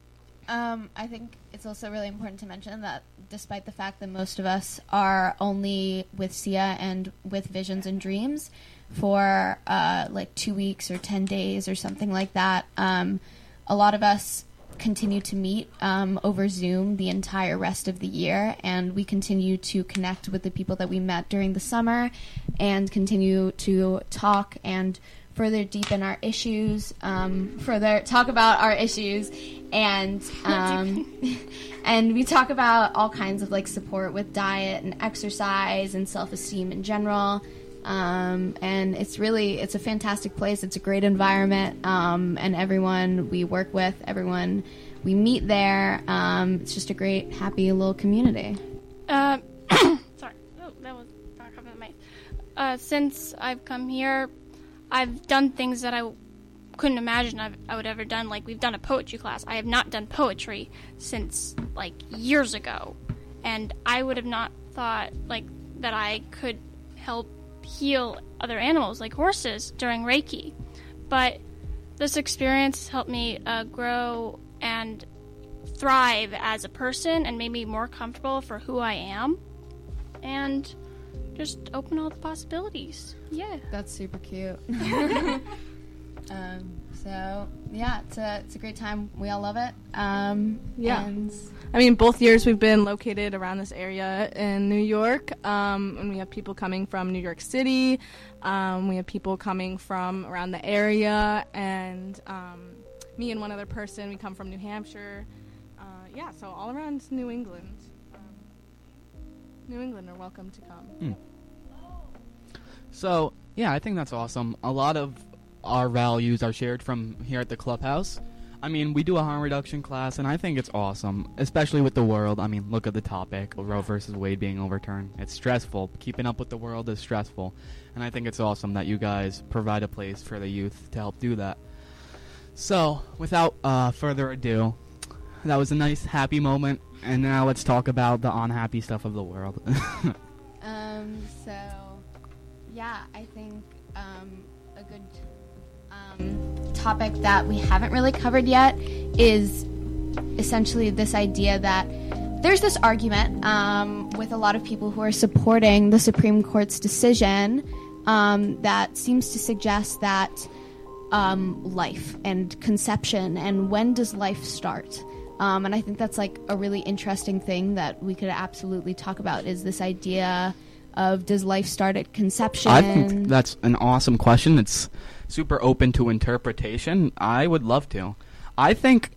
Um, I think it's also really important to mention that despite the fact that most of us are only with Sia and with Visions and Dreams for uh, like two weeks or ten days or something like that, um, a lot of us continue to meet um, over Zoom the entire rest of the year, and we continue to connect with the people that we met during the summer and continue to talk and further deepen our issues, um, further talk about our issues, and um, and we talk about all kinds of like support with diet and exercise and self-esteem in general. Um, and it's really, it's a fantastic place. It's a great environment, um, and everyone we work with, everyone we meet there, um, it's just a great, happy little community. Uh, sorry. Oh, that was not coming to my. Uh, since I've come here, I've done things that I couldn't imagine I've, I would ever done. Like, we've done a poetry class. I have not done poetry since, like, years ago. And I would have not thought like that I could help heal other animals like horses during Reiki. But this experience helped me uh, grow and thrive as a person and made me more comfortable for who I am and just open all the possibilities. Yeah. That's super cute. um, so, yeah, it's a, it's a great time. We all love it. Um, Yeah. And I mean, both years we've been located around this area in New York, um, and we have people coming from New York City. Um, we have people coming from around the area, and um, me and one other person, we come from New Hampshire. Uh, yeah, so all around New England. Um, New England are welcome to come. Hmm. So, yeah, I think that's awesome. A lot of our values are shared from here at the clubhouse. I mean, we do a harm reduction class, and I think it's awesome, especially with the world. I mean, look at the topic, Roe versus Wade being overturned. It's stressful. Keeping up with the world is stressful, and I think it's awesome that you guys provide a place for the youth to help do that. So, without uh, further ado, that was a nice, happy moment, and now let's talk about the unhappy stuff of the world. Um, so, yeah, I think um, a good um, topic that we haven't really covered yet is essentially this idea that there's this argument um, with a lot of people who are supporting the Supreme Court's decision um, that seems to suggest that um, life and conception and when does life start? Um, and I think that's like a really interesting thing that we could absolutely talk about is this idea of does life start at conception? I think that's an awesome question. It's super open to interpretation. I would love to. I think,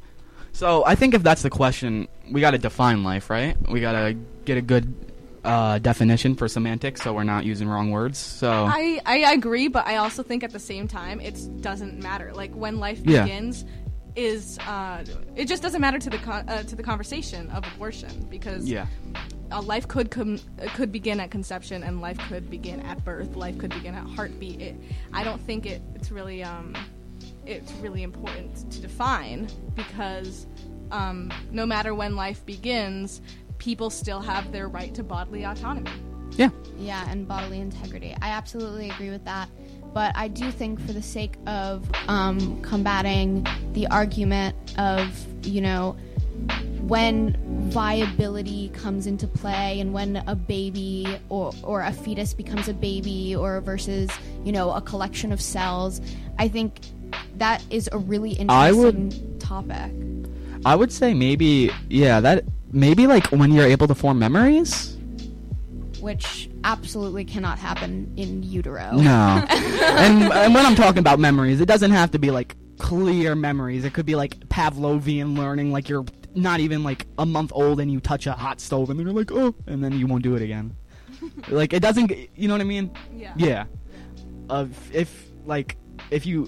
so I think if that's the question, we got to define life, right? We got to get a good uh, definition for semantics so we're not using wrong words. So I, I agree, but I also think at the same time it doesn't matter. Like when life Yeah. begins is uh, it just doesn't matter to the con- uh, to the conversation of abortion because Yeah. uh, life could com- uh, could begin at conception and life could begin at birth. Life could begin at heartbeat. It, I don't think it, it's really um, it's really important to define because um, no matter when life begins, people still have their right to bodily autonomy. Yeah. Yeah, and bodily integrity. I absolutely agree with that. But I do think for the sake of um, combating the argument of, you know, when viability comes into play and when a baby or, or a fetus becomes a baby or versus, you know, a collection of cells, I think that is a really interesting I would- topic. I would say maybe, yeah, that maybe like when you're able to form memories. Which absolutely cannot happen in utero. No. and, and when I'm talking about memories, it doesn't have to be like clear memories. It could be like Pavlovian learning, like you're not even like a month old and you touch a hot stove and then you're like, oh, and then you won't do it again. Like it doesn't, you know what I mean? Yeah. Yeah. Uh, if like if you,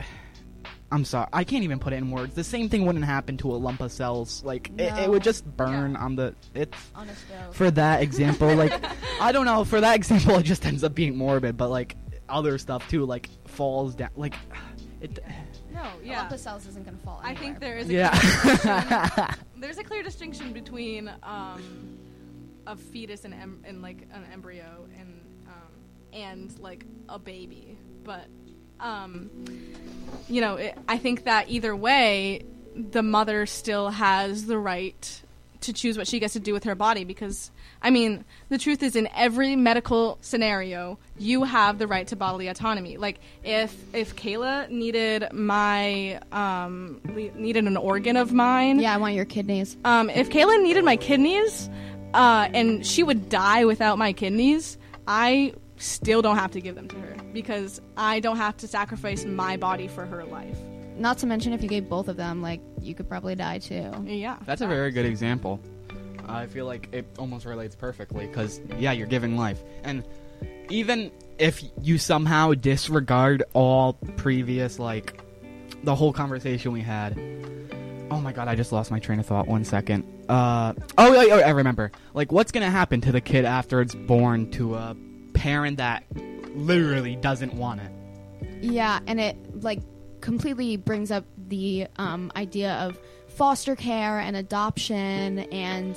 I'm sorry, I can't even put it in words. The same thing wouldn't happen to a lump of cells. Like it, it would just burn on the. It's On a stove. for that example. Like I don't know. For that example, it just ends up being morbid. But like other stuff too, like falls down. Like it. No, A yeah. lump of cells isn't going to fall I anywhere. think there is a Yeah. clear distinction. There's a clear distinction between um, a fetus and, em- and like an embryo and um, and like a baby, but um, you know, it, I think that either way, the mother still has the right to choose what she gets to do with her body because, I mean, the truth is in every medical scenario, you have the right to bodily autonomy. Like, if if Kayla needed my, um, le- needed an organ of mine. Yeah, I want your kidneys. Um, if Kayla needed my kidneys, uh, and she would die without my kidneys, I still don't have to give them to her because I don't have to sacrifice my body for her life. Not to mention if you gave both of them, like, you could probably die too. Yeah. That's a very good example. I feel like it almost relates perfectly because, yeah, you're giving life. And even if you somehow disregard all previous, like, the whole conversation we had. Oh my god, I just lost my train of thought. One second. Uh, oh, oh, oh, I remember. Like, what's going to happen to the kid after it's born to a parent that literally doesn't want it? Yeah, and it, like, completely brings up the um, idea of foster care and adoption and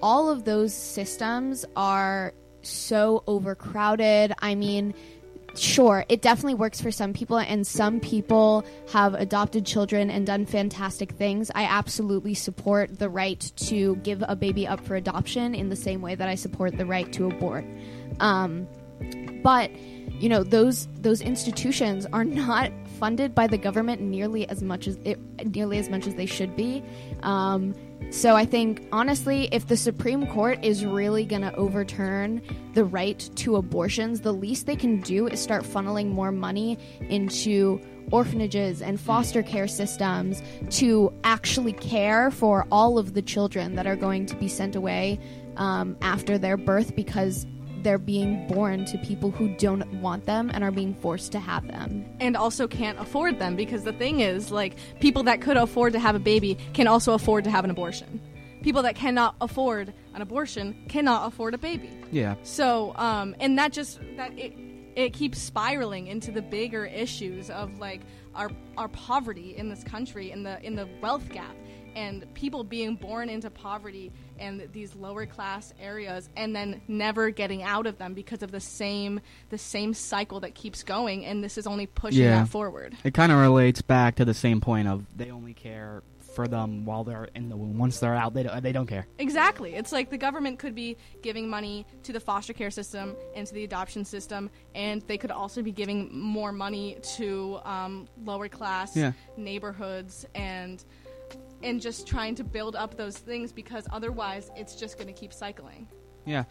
all of those systems are so overcrowded. I mean, sure, it definitely works for some people, and some people have adopted children and done fantastic things. I absolutely support the right to give a baby up for adoption in the same way that I support the right to abort. Um, but, you know, those those institutions are not funded by the government nearly as much as it, nearly as much as they should be. Um, so I think, honestly, if the Supreme Court is really going to overturn the right to abortions, the least they can do is start funneling more money into orphanages and foster care systems to actually care for all of the children that are going to be sent away um, after their birth because they're being born to people who don't want them and are being forced to have them. And also can't afford them, because the thing is, like, people that could afford to have a baby can also afford to have an abortion. People that cannot afford an abortion cannot afford a baby. Yeah. So, um, and that just, that it, it keeps spiraling into the bigger issues of, like, our our poverty in this country, in the in the wealth gap, and people being born into poverty and these lower class areas and then never getting out of them because of the same the same cycle that keeps going, and this is only pushing Yeah. that forward. It kind of relates back to the same point of they only care for them while they're in the womb. Once they're out, they don't, they don't care. Exactly. It's like the government could be giving money to the foster care system and to the adoption system, and they could also be giving more money to um, lower class Yeah. neighborhoods and and just trying to build up those things, because otherwise it's just going to keep cycling. Yeah.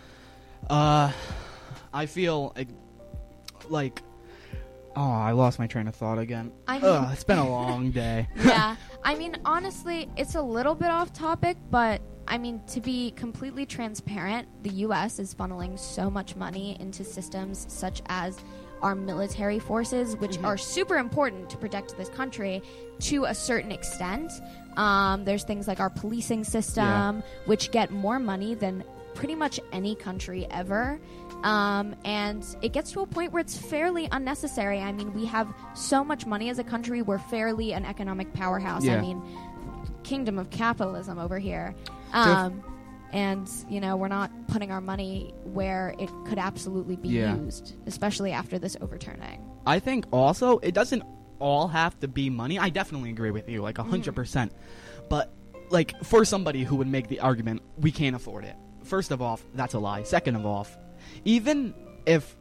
Uh, I feel like, like oh, I lost my train of thought again. I mean- Ugh, it's been a long day. Yeah. I mean, honestly, it's a little bit off topic, but I mean, to be completely transparent, the U S is funneling so much money into systems such as our military forces, which Mhm. are super important to protect this country to a certain extent. Um, there's things like our policing system, Yeah. which get more money than pretty much any country ever. Um, and it gets to a point where it's fairly unnecessary. I mean, we have so much money as a country. We're fairly an economic powerhouse. Yeah. I mean, kingdom of capitalism over here. Um, and, you know, we're not putting our money where it could absolutely be Yeah. used, especially after this overturning. I think also it doesn't all have to be money. I definitely agree with you, like a hundred percent. But like for somebody who would make the argument, we can't afford it. First of all, that's a lie. Second of all, even if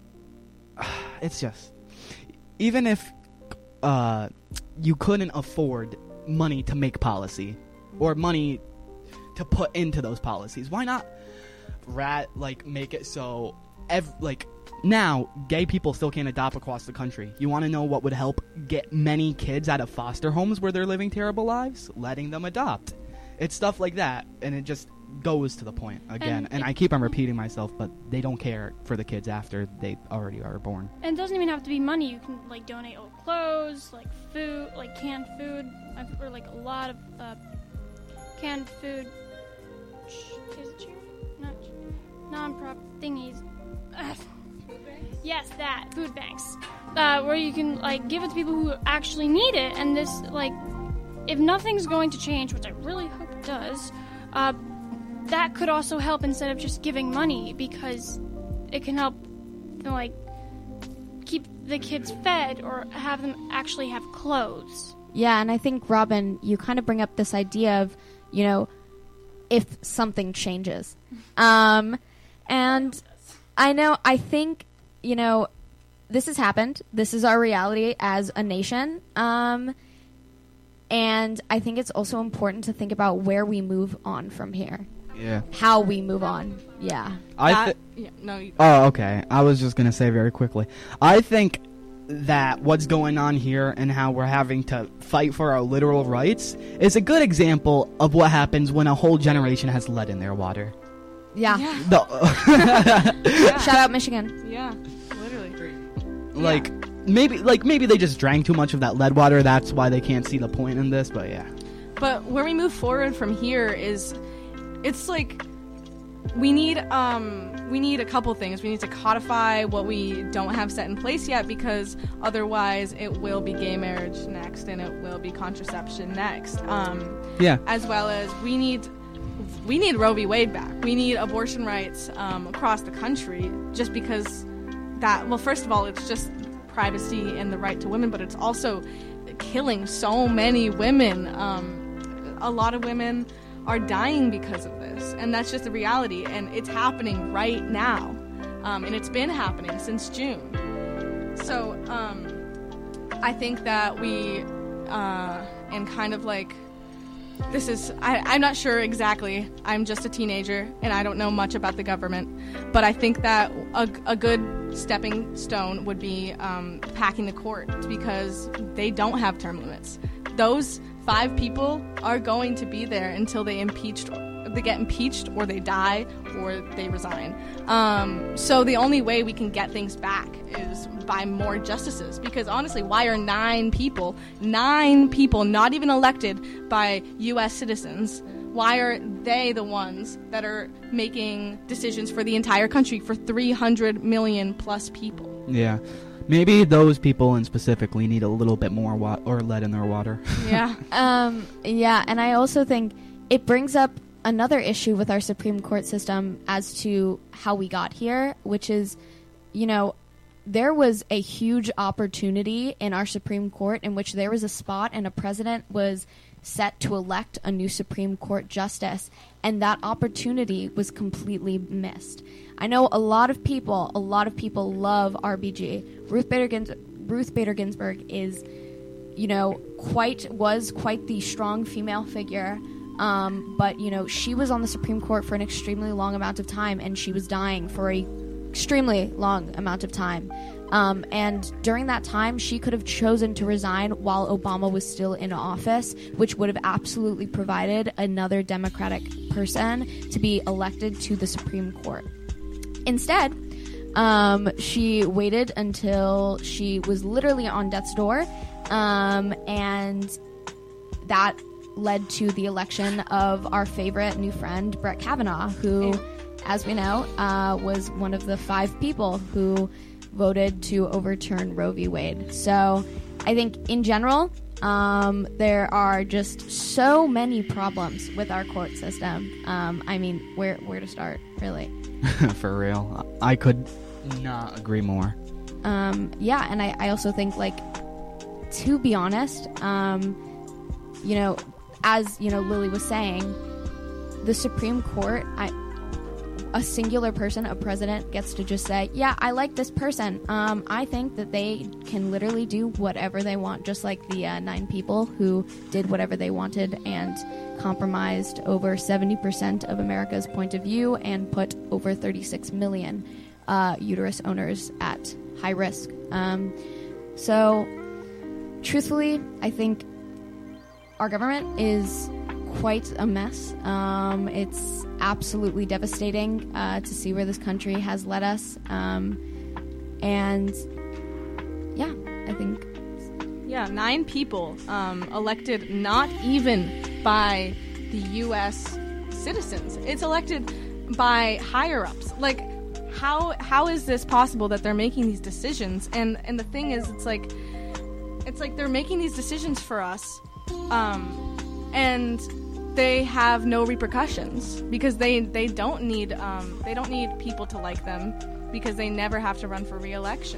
it's just even if uh, you couldn't afford money to make policy or money to put into those policies, why not rat like make it so ev- like now gay people still can't adopt across the country. You want to know what would help get many kids out of foster homes where they're living terrible lives? Letting them adopt. It's stuff like that, and it just goes to the point again. And And, it- I keep on repeating myself, but they don't care for the kids after they already are born. And it doesn't even have to be money. You can like donate old clothes, like food, like canned food, I've, or like a lot of uh, canned food. Ch- Is it charity? Not non-prop thingies. Uh, yes, that food banks, uh, where you can like give it to people who actually need it. And this, like, if nothing's going to change, which I really hope it does, uh, that could also help instead of just giving money, because it can help, you know, like, keep the kids fed or have them actually have clothes. Yeah, and I think, Robin, you kind of bring up this idea of, you know, if something changes. Um, and I know, I think, you know, this has happened. This is our reality as a nation. Um, and I think it's also important to think about where we move on from here. Yeah. How we move on. Yeah. I That- thi- yeah, no, you- Oh, okay. I was just gonna say very quickly. I think that what's going on here and how we're having to fight for our literal rights is a good example of what happens when a whole generation has lead in their water. Yeah. The- Shout out Michigan. Yeah, literally. like maybe, like maybe they just drank too much of that lead water. That's why they can't see the point in this. But yeah. But where we move forward from here is, it's like we need um we need a couple things. We need to codify what we don't have set in place yet, because otherwise it will be gay marriage next, and it will be contraception next. Um, Yeah. As well as we need we need Roe v. Wade back. We need abortion rights um, across the country, just because that, well, first of all, it's just privacy and the right to women, but it's also killing so many women. Um, a lot of women are dying because of this, and that's just the reality, and it's happening right now, um, and it's been happening since June. So um, I think that we, uh, and kind of like, this is, I, I'm not sure exactly. I'm just a teenager, and I don't know much about the government. But I think that a, a good stepping stone would be um, packing the court, because they don't have term limits. Those five people are going to be there until they impeached, they get impeached, or they die, or they resign. Um, so the only way we can get things back is by more justices. Because honestly, why are nine people, nine people, not even elected by U S citizens, why are they the ones that are making decisions for the entire country, for three hundred million plus people? Yeah. Maybe those people in specifically need a little bit more wa- or lead in their water. Yeah. um, yeah, and I also think it brings up another issue with our Supreme Court system as to how we got here, which is, you know, there was a huge opportunity in our Supreme Court in which there was a spot and a president was set to elect a new Supreme Court justice, and that opportunity was completely missed. I know a lot of people, a lot of people love R B G. Ruth Bader Gins- Ruth Bader Ginsburg is, you know, quite, was quite the strong female figure. Um, but, you know, she was on the Supreme Court for an extremely long amount of time, and she was dying for a extremely long amount of time. Um, and during that time, she could have chosen to resign while Obama was still in office, which would have absolutely provided another Democratic person to be elected to the Supreme Court. Instead, um, she waited until she was literally on death's door, um, and that led to the election of our favorite new friend, Brett Kavanaugh, who, as we know, uh, was one of the five people who voted to overturn Roe v. Wade. So I think in general, um, there are just so many problems with our court system. Um, I mean, where where to start, really? For real. I could not agree more. Um, yeah, and I, I also think, like, to be honest, um, you know, as, you know, Lily was saying, the Supreme Court, I, a singular person, a president, gets to just say, yeah, I like this person. Um, I think that they can literally do whatever they want, just like the uh, nine people who did whatever they wanted and compromised over seventy percent of America's point of view and put over thirty-six million uh, uterus owners at high risk. Um, so, truthfully, I think our government is quite a mess. Um, it's absolutely devastating uh, to see where this country has led us. Um, and yeah, I think. Yeah, nine people um, elected not even by the U S citizens. It's elected by higher-ups. Like, how how is this possible that they're making these decisions? And and the thing is, it's like it's like they're making these decisions for us, um, and they have no repercussions because they they don't need um, they don't need people to like them because they never have to run for re-election.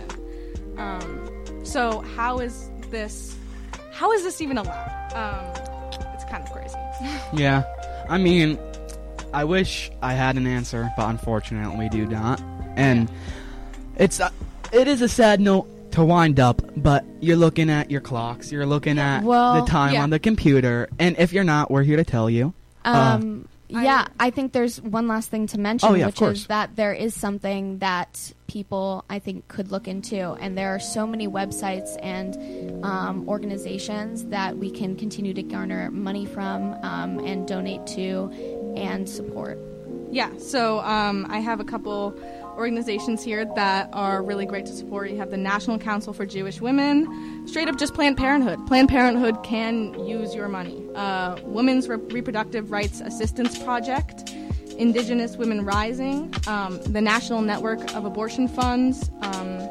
Um, so how is this how is this even allowed? Um, it's kind of crazy. Yeah, I mean, I wish I had an answer, but unfortunately we do not. And it's uh, it is a sad note to wind up, but you're looking at your clocks, you're looking at Well, the time yeah. on the computer, and if you're not, we're here to tell you. Um, yeah, I think there's one last thing to mention, Oh, yeah, of which course. is that there is something that people, I think, could look into. And there are so many websites and um, organizations that we can continue to garner money from um, and donate to and support. Yeah, so um, I have a couple organizations here that are really great to support. You have the National Council for Jewish Women, straight up just Planned Parenthood. Planned Parenthood can use your money. Uh, Women's Re- Reproductive Rights Assistance Project, Indigenous Women Rising, um, the National Network of Abortion Funds, um,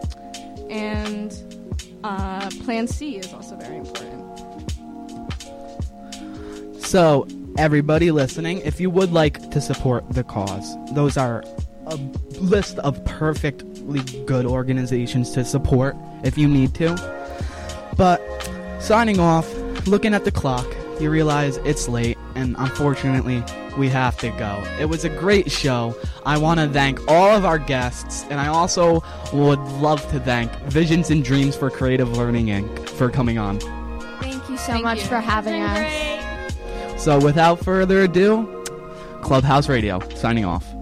and uh, Plan C is also very important. So, everybody listening, if you would like to support the cause, those are a list of perfectly good organizations to support if you need to. But signing off, looking at the clock, you realize it's late, and unfortunately, we have to go. It was a great show. I want to thank all of our guests, and I also would love to thank Visions and Dreams for Creative Learning Incorporated for coming on. Thank you so Thank much you. for having It's been us. great. So without further ado, Clubhouse Radio, signing off.